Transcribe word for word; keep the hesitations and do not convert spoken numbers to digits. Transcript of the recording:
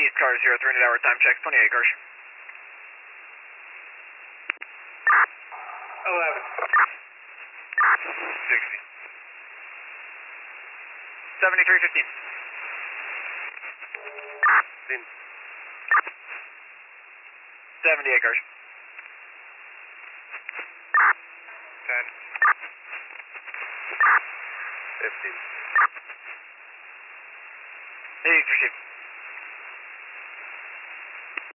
East car zero three hundred hour time check, twenty-eight cars. eleven. sixty. seventy-three fifteen. fifteen. seventy-eight cars. ten. fifteen. East received.